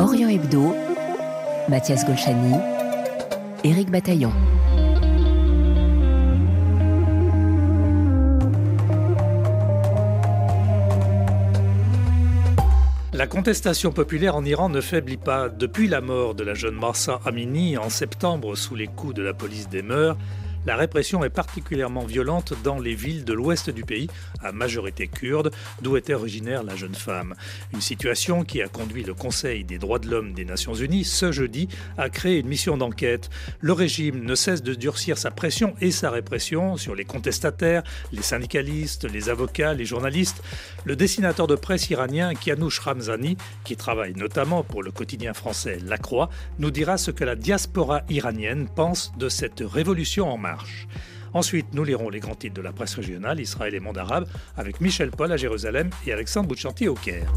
Orient Hebdo, Mathias Golchani, Éric Bataillon. La contestation populaire en Iran ne faiblit pas. Depuis la mort de la jeune Mahsa Amini en septembre sous les coups de la police des mœurs, la répression est particulièrement violente dans les villes de l'ouest du pays, à majorité kurde, d'où était originaire la jeune femme. Une situation qui a conduit le Conseil des droits de l'homme des Nations Unies, ce jeudi, à créer une mission d'enquête. Le régime ne cesse de durcir sa pression et sa répression sur les contestataires, les syndicalistes, les avocats, les journalistes. Le dessinateur de presse iranien Kianouch Ramzani, qui travaille notamment pour le quotidien français La Croix, nous dira ce que la diaspora iranienne pense de cette révolution en marche. Ensuite, nous lirons les grands titres de la presse régionale, Israël et monde arabe, avec Michel Paul à Jérusalem et Alexandre Bouchanti au Caire.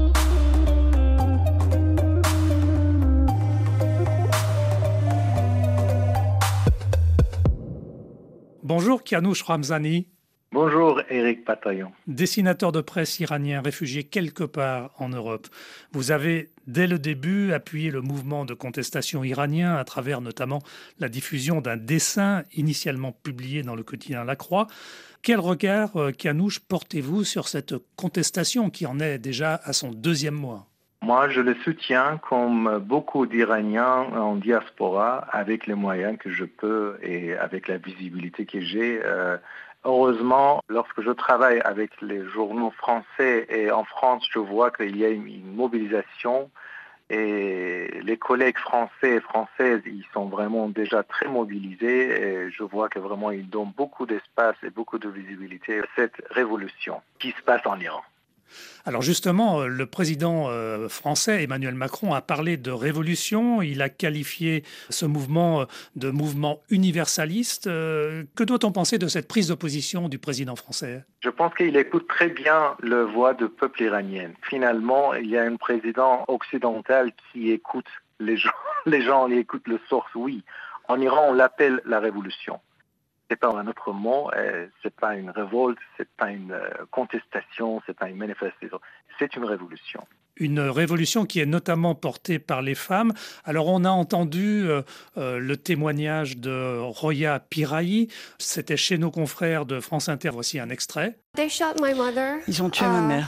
Bonjour Kianouch Ramzani. Bonjour Éric Bataillon. Dessinateur de presse iranien réfugié quelque part en Europe. Vous avez, dès le début, appuyé le mouvement de contestation iranien à travers notamment la diffusion d'un dessin initialement publié dans le quotidien La Croix. Quel regard, Kianouch, portez-vous sur cette contestation qui en est déjà à son deuxième mois ? Moi, je le soutiens comme beaucoup d'Iraniens en diaspora avec les moyens que je peux et avec la visibilité que j'ai. Heureusement, lorsque je travaille avec les journaux français et en France, je vois qu'il y a une mobilisation et les collègues français et françaises, ils sont vraiment déjà très mobilisés et je vois que vraiment ils donnent beaucoup d'espace et beaucoup de visibilité à cette révolution qui se passe en Iran. Alors justement, le président français Emmanuel Macron a parlé de révolution, il a qualifié ce mouvement de mouvement universaliste. Que doit-on penser de cette prise de position du président français ? Je pense qu'il écoute très bien la voix du peuple iranien. Finalement, il y a un président occidental qui écoute les gens qui écoutent le source, oui. En Iran, on l'appelle la révolution. C'est pas un autre mot, c'est pas une révolte, c'est pas une contestation, c'est pas une manifestation, c'est une révolution. Une révolution qui est notamment portée par les femmes. Alors on a entendu le témoignage de Roya Pirayi, c'était chez nos confrères de France Inter, voici un extrait. Ils ont tué ma mère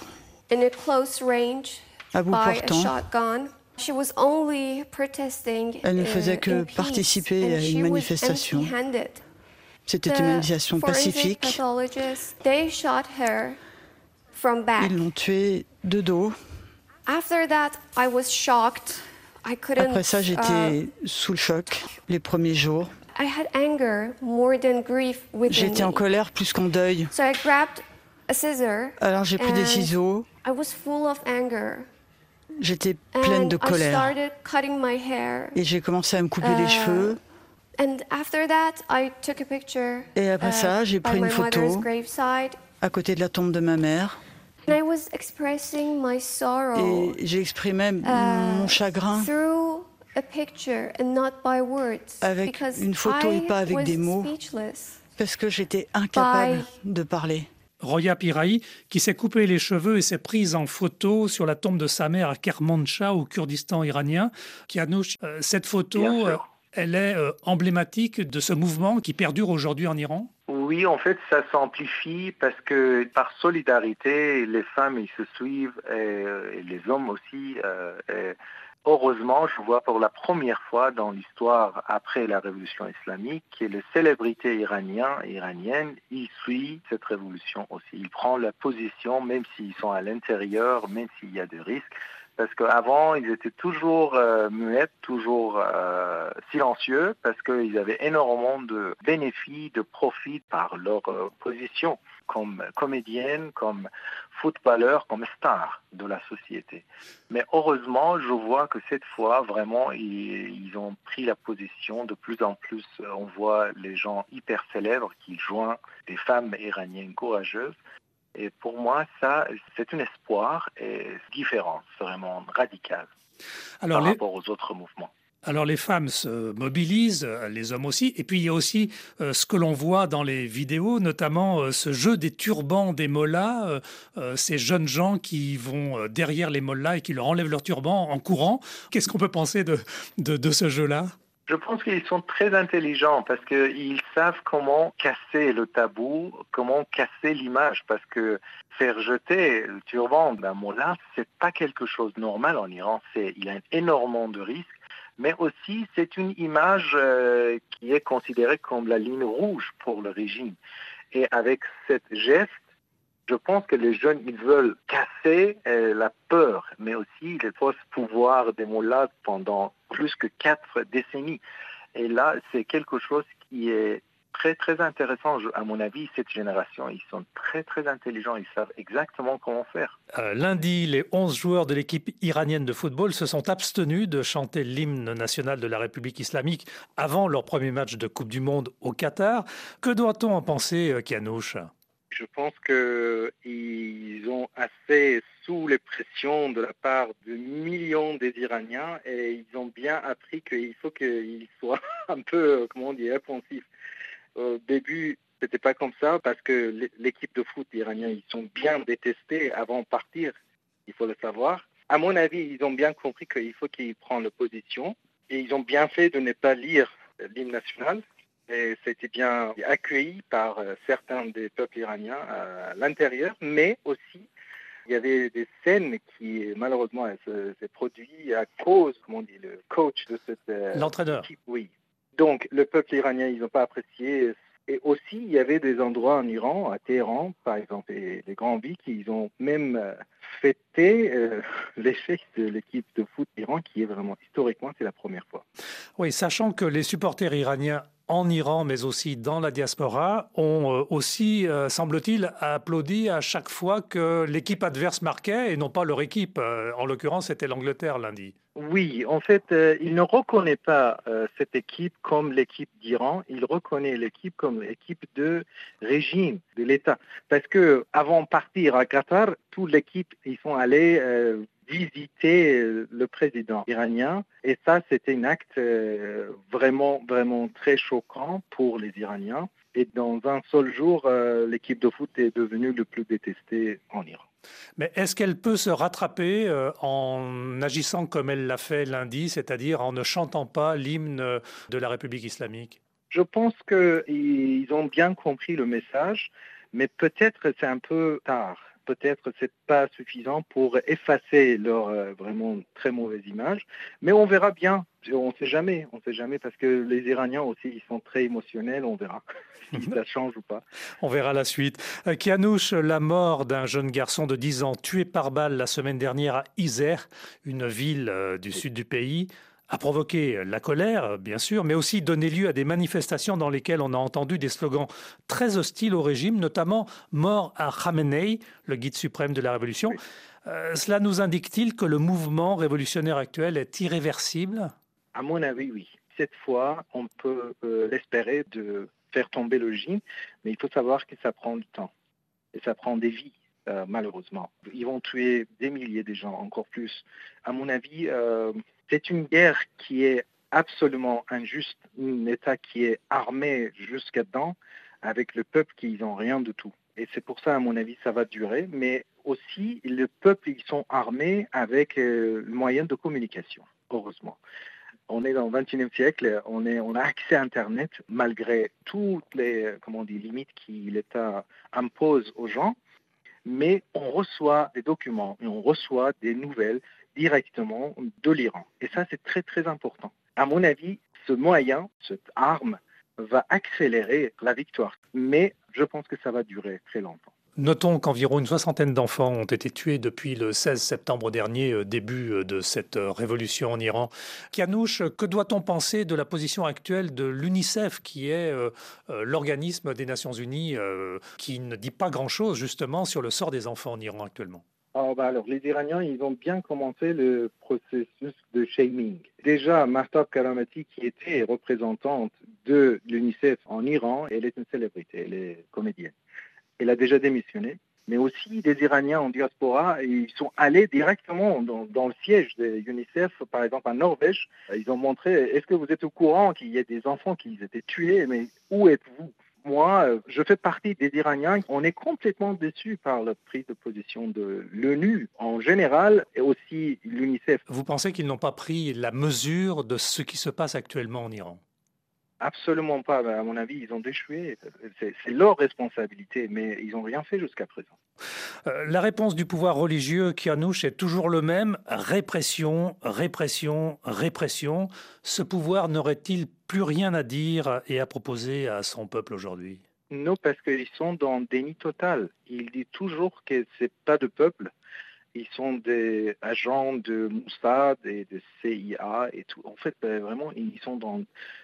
à bout portant. Elle ne faisait que participer à une manifestation. C'était une manifestation pacifique. Ils l'ont tuée de dos. Après ça, j'étais sous le choc les premiers jours. J'étais en colère plus qu'en deuil. Alors j'ai pris des ciseaux. J'étais pleine de colère. Et j'ai commencé à me couper les cheveux. Et après ça, j'ai pris une photo à côté de la tombe de ma mère. Et j'ai exprimé mon chagrin avec une photo et pas avec des mots, parce que j'étais incapable de parler. Roya Pirayi, qui s'est coupé les cheveux et s'est prise en photo sur la tombe de sa mère à Kermanshah, au Kurdistan iranien. Kianouch, cette photo, elle est emblématique de ce mouvement qui perdure aujourd'hui en Iran ? Oui, en fait, ça s'amplifie parce que par solidarité, les femmes, ils se suivent et les hommes aussi. Heureusement, je vois pour la première fois dans l'histoire après la révolution islamique que les célébrités iraniennes, ils suivent cette révolution aussi. Ils prennent la position, même s'ils sont à l'intérieur, même s'il y a des risques. Parce qu'avant, ils étaient toujours muets, toujours silencieux, parce qu'ils avaient énormément de bénéfices, de profits par leur position comme comédienne, comme footballeur, comme star de la société. Mais heureusement, je vois que cette fois, vraiment, ils ont pris la position. De plus en plus, on voit les gens hyper célèbres qui joignent des femmes iraniennes courageuses. Et pour moi, ça, c'est un espoir et différent, vraiment radical par rapport aux autres mouvements. Alors les femmes se mobilisent, les hommes aussi, et puis il y a aussi ce que l'on voit dans les vidéos, notamment ce jeu des turbans des mollahs, ces jeunes gens qui vont derrière les mollahs et qui leur enlèvent leur turban en courant. Qu'est-ce qu'on peut penser de ce jeu-là ? Je pense qu'ils sont très intelligents parce qu'ils savent comment casser le tabou, comment casser l'image, parce que faire jeter le turban d'un mollah, c'est pas quelque chose de normal en Iran. Il y a énormément de risques, mais aussi c'est une image qui est considérée comme la ligne rouge pour le régime. Et avec cette geste, je pense que les jeunes, ils veulent casser la peur, mais aussi les fausses pouvoirs des mollahs pendant plus que 4 décennies. Et là, c'est quelque chose qui est très, très intéressant. À mon avis, cette génération, ils sont très, très intelligents. Ils savent exactement comment faire. Lundi, les 11 joueurs de l'équipe iranienne de football se sont abstenus de chanter l'hymne national de la République islamique avant leur premier match de Coupe du Monde au Qatar. Que doit-on en penser, Kianouch ? Je pense qu'ils ont assez sous les pressions de la part de millions des Iraniens et ils ont bien appris qu'il faut qu'ils soient un peu, réponsifs. Au début, c'était pas comme ça parce que l'équipe de foot iranien, ils sont bien détestés avant de partir, il faut le savoir. À mon avis, ils ont bien compris qu'il faut qu'ils prennent la position et ils ont bien fait de ne pas lire l'hymne national. Et c'était bien accueilli par certains des peuples iraniens à l'intérieur, mais aussi il y avait des scènes qui malheureusement s'est produit à cause, le coach de cette l'entraîneur. Équipe. Oui. Donc le peuple iranien, ils n'ont pas apprécié. Et aussi, il y avait des endroits en Iran, à Téhéran, par exemple, et les grandes villes, qui ont même fêté l'échec de l'équipe de foot d'Iran, qui est vraiment, historiquement, c'est la première fois. Oui, sachant que les supporters iraniens en Iran, mais aussi dans la diaspora, ont aussi, semble-t-il, applaudi à chaque fois que l'équipe adverse marquait, et non pas leur équipe. En l'occurrence, c'était l'Angleterre lundi. Oui, en fait, il ne reconnaît pas cette équipe comme l'équipe d'Iran. Il reconnaît l'équipe comme l'équipe de régime, de l'État. Parce que avant de partir à Qatar, toute l'équipe, ils sont allés visiter le président iranien. Et ça, c'était un acte vraiment, vraiment très choquant pour les Iraniens. Et dans un seul jour, l'équipe de foot est devenue le plus détestée en Iran. Mais est-ce qu'elle peut se rattraper en agissant comme elle l'a fait lundi, c'est-à-dire en ne chantant pas l'hymne de la République islamique ? Je pense qu'ils ont bien compris le message, mais peut-être c'est un peu tard. Peut-être c'est pas suffisant pour effacer leur vraiment très mauvaise image, mais on verra bien. On sait jamais parce que les Iraniens aussi ils sont très émotionnels. On verra si ça change ou pas. On verra la suite. Kianouch, la mort d'un jeune garçon de 10 ans tué par balle la semaine dernière à Izeh, une ville du sud du pays, a provoqué la colère, bien sûr, mais aussi donné lieu à des manifestations dans lesquelles on a entendu des slogans très hostiles au régime, notamment « Mort à Khamenei », le guide suprême de la révolution. Oui. Cela nous indique-t-il que le mouvement révolutionnaire actuel est irréversible ? À mon avis, oui. Cette fois, on peut l'espérer de faire tomber le régime, mais il faut savoir que ça prend du temps. Et ça prend des vies, malheureusement. Ils vont tuer des milliers de gens, encore plus. À mon avis, c'est une guerre qui est absolument injuste, un État qui est armé jusqu'à dedans, avec le peuple qui n'ont rien du tout. Et c'est pour ça, à mon avis, ça va durer. Mais aussi, le peuple, ils sont armés avec le moyen de communication, heureusement. On est dans le XXIe siècle, on a accès à Internet malgré toutes les limites que l'État impose aux gens, mais on reçoit des documents et on reçoit des nouvelles directement de l'Iran. Et ça, c'est très, très important. À mon avis, ce moyen, cette arme, va accélérer la victoire. Mais je pense que ça va durer très longtemps. Notons qu'environ une soixantaine d'enfants ont été tués depuis le 16 septembre dernier, début de cette révolution en Iran. Kianouch, que doit-on penser de la position actuelle de l'UNICEF, qui est l'organisme des Nations Unies qui ne dit pas grand-chose justement sur le sort des enfants en Iran actuellement ? Alors, les Iraniens, ils ont bien commencé le processus de shaming. Déjà, Mahtab Karamati, qui était représentante de l'UNICEF en Iran, elle est une célébrité, elle est comédienne. Elle a déjà démissionné mais aussi des Iraniens en diaspora. Et ils sont allés directement dans le siège de l'UNICEF, par exemple en Norvège. Ils ont montré, est-ce que vous êtes au courant qu'il y a des enfants qui étaient tués, mais où êtes-vous ? Moi, je fais partie des Iraniens. On est complètement déçus par la prise de position de l'ONU en général et aussi l'UNICEF. Vous pensez qu'ils n'ont pas pris la mesure de ce qui se passe actuellement en Iran ? Absolument pas. À mon avis, ils ont échoué. C'est leur responsabilité, mais ils n'ont rien fait jusqu'à présent. La réponse du pouvoir religieux Kianouch est toujours le même. Répression, répression, répression. Ce pouvoir n'aurait-il plus rien à dire et à proposer à son peuple aujourd'hui ? Non, parce qu'ils sont dans le déni total. Ils disent toujours que ce n'est pas de peuple. Ils sont des agents de Mossad et de CIA et tout. En fait, vraiment, ils sont dans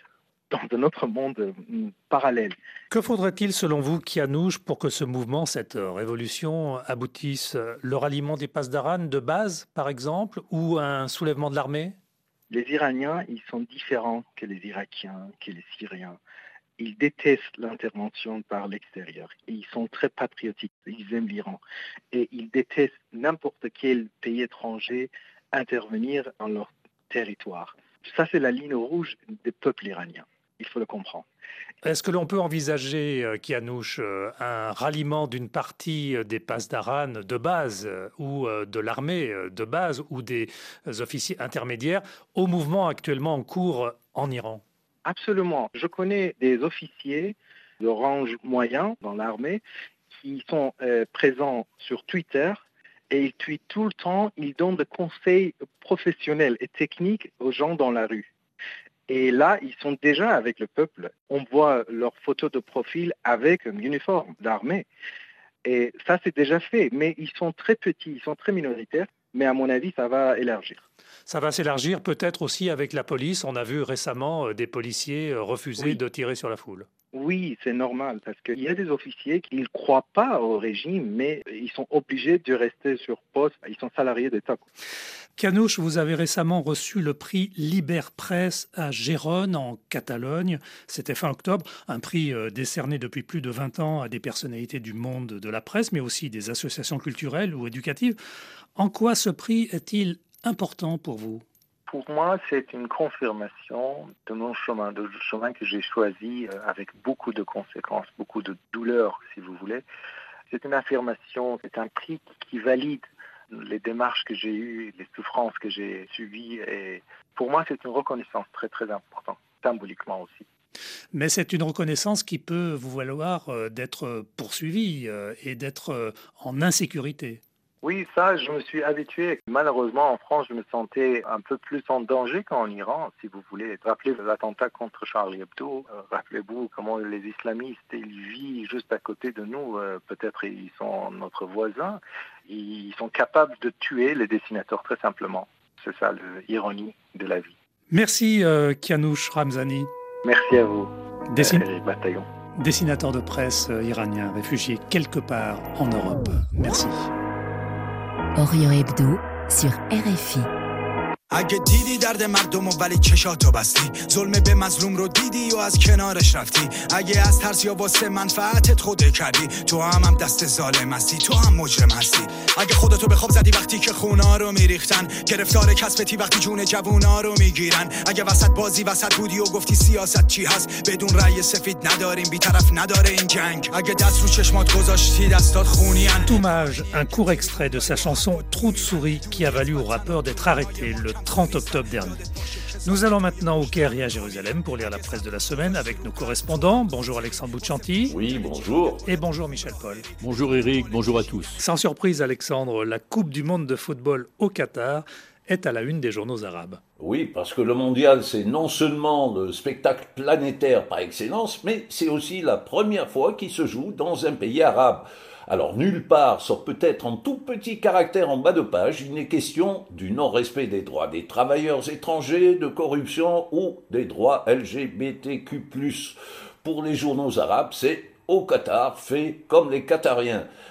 un autre monde parallèle. Que faudrait-il, selon vous, Kianouch, pour que ce mouvement, cette révolution, aboutisse ? Le ralliement des passes d'Aran de base, par exemple, ou un soulèvement de l'armée ? Les Iraniens, ils sont différents que les Irakiens, que les Syriens. Ils détestent l'intervention par l'extérieur. Et ils sont très patriotiques. Ils aiment l'Iran. Et ils détestent n'importe quel pays étranger intervenir dans leur territoire. Ça, c'est la ligne rouge des peuples iraniens. Il faut le comprendre. Est-ce que l'on peut envisager, Kianouch, un ralliement d'une partie des passes d'Aran de base ou de l'armée de base ou des officiers intermédiaires au mouvement actuellement en cours en Iran ? Absolument. Je connais des officiers de rang moyen dans l'armée qui sont présents sur Twitter et ils tweetent tout le temps, ils donnent des conseils professionnels et techniques aux gens dans la rue. Et là, ils sont déjà avec le peuple. On voit leurs photos de profil avec un uniforme d'armée. Et ça, c'est déjà fait. Mais ils sont très petits, ils sont très minoritaires. Mais à mon avis, ça va élargir. Ça va s'élargir peut-être aussi avec la police. On a vu récemment des policiers refuser de tirer sur la foule. Oui, c'est normal, parce qu'il y a des officiers qui ne croient pas au régime, mais ils sont obligés de rester sur poste. Ils sont salariés d'État. Kianouch, vous avez récemment reçu le prix Liberpress à Gérone, en Catalogne. C'était fin octobre, un prix décerné depuis plus de 20 ans à des personnalités du monde de la presse, mais aussi des associations culturelles ou éducatives. En quoi ce prix est-il important pour vous ? Pour moi, c'est une confirmation de mon chemin, du chemin que j'ai choisi avec beaucoup de conséquences, beaucoup de douleurs, si vous voulez. C'est une affirmation, c'est un prix qui valide les démarches que j'ai eues, les souffrances que j'ai subies. Et pour moi, c'est une reconnaissance très, très importante, symboliquement aussi. Mais c'est une reconnaissance qui peut vous valoir d'être poursuivi et d'être en insécurité. Oui, ça, je me suis habitué. Malheureusement, en France, je me sentais un peu plus en danger qu'en Iran, si vous voulez. Rappelez l'attentat contre Charlie Hebdo. Rappelez-vous comment les islamistes, ils vivent juste à côté de nous. Peut-être ils sont notre voisin. Ils sont capables de tuer les dessinateurs, très simplement. C'est ça l'ironie de la vie. Merci, Kianouch Ramzani. Merci à vous, Eric Bataillon. Dessinateur de presse iranien, réfugié quelque part en Europe. Merci. Orient Hebdo sur RFI. اگه دیدی درد مردم و ولی چشاتو بستی ظلم به مظلوم رو دیدی و از کنارش رفتی اگه از ترس یا واسه منفعتت خوده کردی تو هم دست ظالم هستی تو هم مجرم هستی اگه خودتو به خواب زدی وقتی که خونا رو میریختن گرفتار کسبتی وقتی جون جوونا رو میگیرن اگه وسط بازی وسط بودی و گفتی سیاست چی هست بدون رأی سفید نداریم بی‌طرف نداره این جنگ اگه دست رو چشمات گذاشتی دستات خونیان. Hommage, un court extrait de sa chanson Trou de souris qui a valu au rappeur d'être arrêté le 30 octobre dernier. Nous allons maintenant au Caire et à Jérusalem pour lire la presse de la semaine avec nos correspondants. Bonjour Alexandre Bouchanti. Oui, bonjour. Et bonjour Michel Paul. Bonjour Eric, bonjour à tous. Sans surprise Alexandre, la Coupe du monde de football au Qatar est à la une des journaux arabes. Oui, parce que le mondial, c'est non seulement le spectacle planétaire par excellence, mais c'est aussi la première fois qu'il se joue dans un pays arabe. Alors nulle part, sauf peut-être en tout petit caractère en bas de page, il n'est question du non-respect des droits des travailleurs étrangers, de corruption ou des droits LGBTQ+. Pour les journaux arabes, c'est au Qatar fait comme les Qatariens.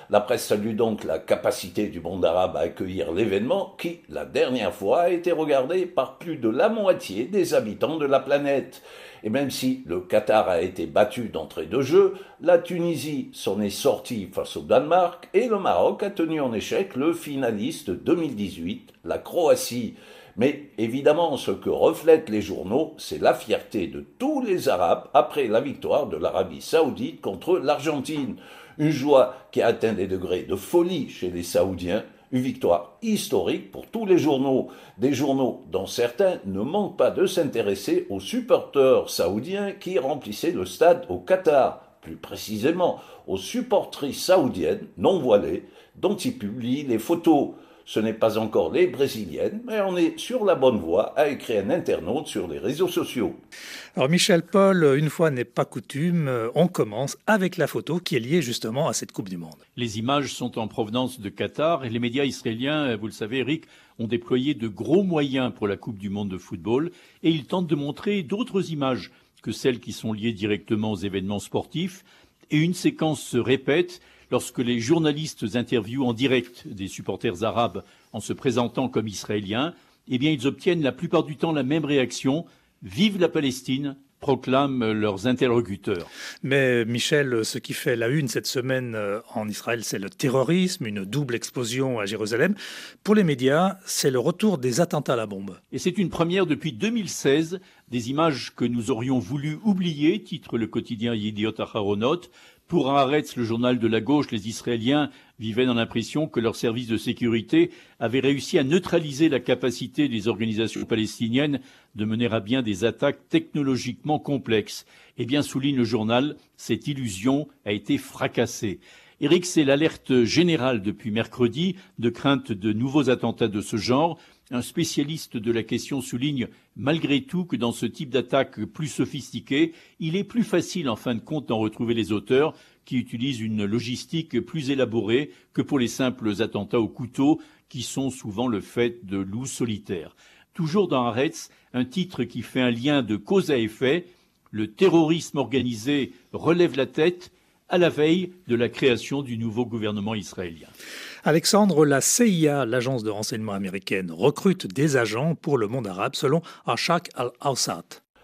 La presse salue donc la capacité du monde arabe à accueillir l'événement qui, la dernière fois, a été regardé par plus de la moitié des habitants de la planète. Et même si le Qatar a été battu d'entrée de jeu, la Tunisie s'en est sortie face au Danemark et le Maroc a tenu en échec le finaliste 2018, la Croatie. Mais évidemment, ce que reflètent les journaux, c'est la fierté de tous les Arabes après la victoire de l'Arabie Saoudite contre l'Argentine. Une joie qui a atteint des degrés de folie chez les Saoudiens. Une victoire historique pour tous les journaux. Des journaux dont certains ne manquent pas de s'intéresser aux supporters saoudiens qui remplissaient le stade au Qatar. Plus précisément, aux supportrices saoudiennes non voilées dont ils publient les photos. Ce n'est pas encore les brésiliennes, mais on est sur la bonne voie, a écrit un internaute sur les réseaux sociaux. Alors Michel Paul, une fois n'est pas coutume, on commence avec la photo qui est liée justement à cette Coupe du Monde. Les images sont en provenance de Qatar et les médias israéliens, vous le savez Eric, ont déployé de gros moyens pour la Coupe du Monde de football et ils tentent de montrer d'autres images que celles qui sont liées directement aux événements sportifs. Et une séquence se répète lorsque les journalistes interviewent en direct des supporters arabes en se présentant comme israéliens. Eh bien, ils obtiennent la plupart du temps la même réaction. Vive la Palestine, proclament leurs interlocuteurs. Mais Michel, ce qui fait la une cette semaine en Israël, c'est le terrorisme, une double explosion à Jérusalem. Pour les médias, c'est le retour des attentats à la bombe. Et c'est une première depuis 2016, des images que nous aurions voulu oublier, titre le quotidien Yediot Aharonot. Pour Haaretz, le journal de la gauche, les Israéliens vivaient dans l'impression que leurs services de sécurité avaient réussi à neutraliser la capacité des organisations palestiniennes de mener à bien des attaques technologiquement complexes. Eh bien, souligne le journal, cette illusion a été fracassée. Eric, c'est l'alerte générale depuis mercredi de crainte de nouveaux attentats de ce genre. Un spécialiste de la question souligne malgré tout que dans ce type d'attaque plus sophistiquée, il est plus facile en fin de compte d'en retrouver les auteurs qui utilisent une logistique plus élaborée que pour les simples attentats au couteau qui sont souvent le fait de loups solitaires. Toujours dans Haaretz, un titre qui fait un lien de cause à effet, le terrorisme organisé relève la tête à la veille de la création du nouveau gouvernement israélien. Alexandre, la CIA, l'agence de renseignement américaine, recrute des agents pour le monde arabe selon Arshak al-Awsat.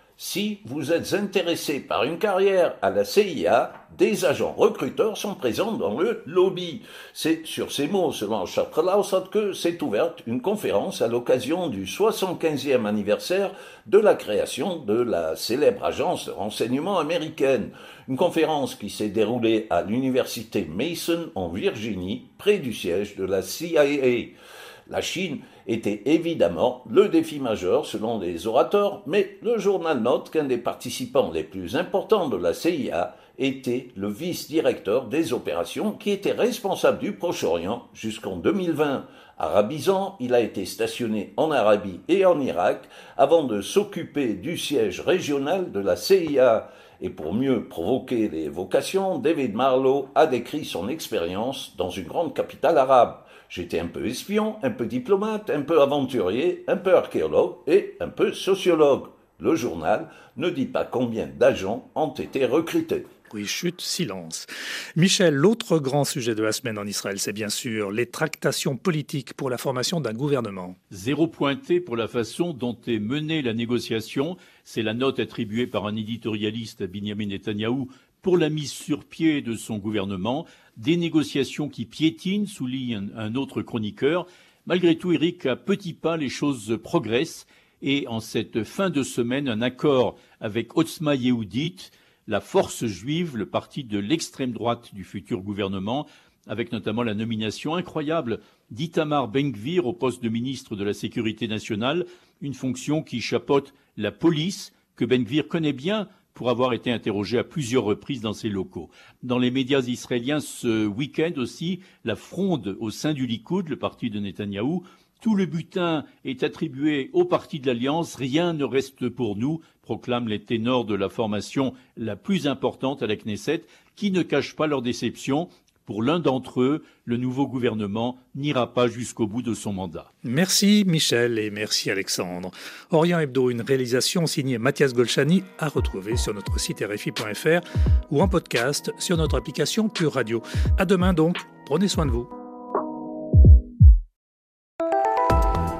Si vous êtes intéressé par une carrière à la CIA, des agents recruteurs sont présents dans le lobby. C'est sur ces mots, selon Arshak al-Awsat, que s'est ouverte une conférence à l'occasion du 75e anniversaire de la création de la célèbre agence de renseignement américaine. Une conférence qui s'est déroulée à l'université Mason en Virginie, près du siège de la CIA. La Chine était évidemment le défi majeur selon les orateurs, mais le journal note qu'un des participants les plus importants de la CIA était le vice-directeur des opérations qui était responsable du Proche-Orient jusqu'en 2020. Arabisant, il a été stationné en Arabie et en Irak avant de s'occuper du siège régional de la CIA. Et pour mieux provoquer les vocations, David Marlowe a décrit son expérience dans une grande capitale arabe. J'étais un peu espion, un peu diplomate, un peu aventurier, un peu archéologue et un peu sociologue. Le journal ne dit pas combien d'agents ont été recrutés. Oui, chute, silence. Michel, l'autre grand sujet de la semaine en Israël, c'est bien sûr les tractations politiques pour la formation d'un gouvernement. Zéro pointé pour la façon dont est menée la négociation. C'est la note attribuée par un éditorialiste à Binyamin Netanyahou pour la mise sur pied de son gouvernement. Des négociations qui piétinent, souligne un autre chroniqueur. Malgré tout, Eric, à petits pas, les choses progressent. Et en cette fin de semaine, un accord avec Otzma Yehudit, la force juive, le parti de l'extrême droite du futur gouvernement, avec notamment la nomination incroyable d'Itamar Ben-Gvir au poste de ministre de la Sécurité nationale, une fonction qui chapeaute la police, que Ben-Gvir connaît bien pour avoir été interrogé à plusieurs reprises dans ses locaux. Dans les médias israéliens, ce week-end aussi, la fronde au sein du Likoud, le parti de Netanyahou. Tout le butin est attribué au parti de l'Alliance, rien ne reste pour nous, proclament les ténors de la formation la plus importante à la Knesset, qui ne cachent pas leur déception. Pour l'un d'entre eux, le nouveau gouvernement n'ira pas jusqu'au bout de son mandat. Merci Michel et merci Alexandre. Orient Hebdo, une réalisation signée Mathias Golchani, à retrouver sur notre site rfi.fr ou en podcast sur notre application Pure Radio. À demain donc. Prenez soin de vous.